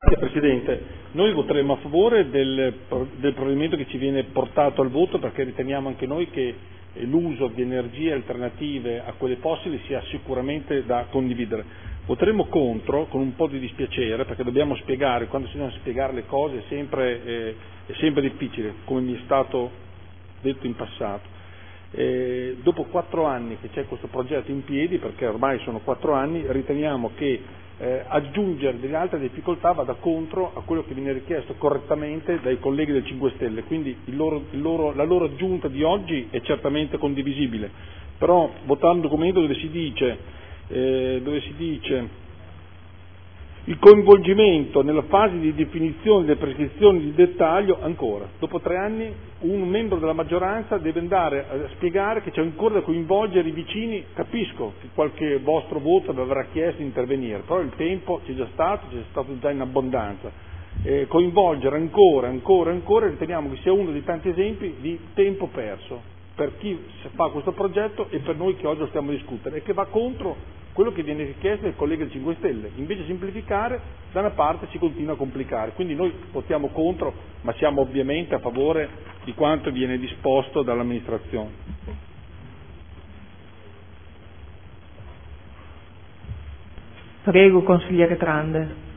Grazie Presidente, noi voteremo a favore del provvedimento che ci viene portato al voto perché riteniamo anche noi che l'uso di energie alternative a quelle fossili sia sicuramente da condividere. Voteremo contro con un po' di dispiacere perché dobbiamo spiegare, quando si devono spiegare le cose è sempre difficile, come mi è stato detto in passato. Dopo 4 anni che c'è questo progetto in piedi, perché ormai sono 4 anni, riteniamo che aggiungere delle altre difficoltà vada contro a quello che viene richiesto correttamente dai colleghi del 5 Stelle, quindi la loro aggiunta di oggi è certamente condivisibile, però votare un documento dove si dice il coinvolgimento nella fase di definizione delle prescrizioni di dettaglio ancora. Dopo 3 anni un membro della maggioranza deve andare a spiegare che c'è ancora da coinvolgere i vicini. Capisco che qualche vostro voto vi avrà chiesto di intervenire, però il tempo c'è stato già in abbondanza. Coinvolgere ancora, riteniamo che sia uno dei tanti esempi di tempo perso per chi fa questo progetto e per noi che oggi lo stiamo a discutere, e che va contro quello che viene richiesto dai colleghi del 5 Stelle. Invece di semplificare, da una parte si continua a complicare. Quindi noi votiamo contro, ma siamo ovviamente a favore di quanto viene disposto dall'amministrazione. Prego, consigliere Trande.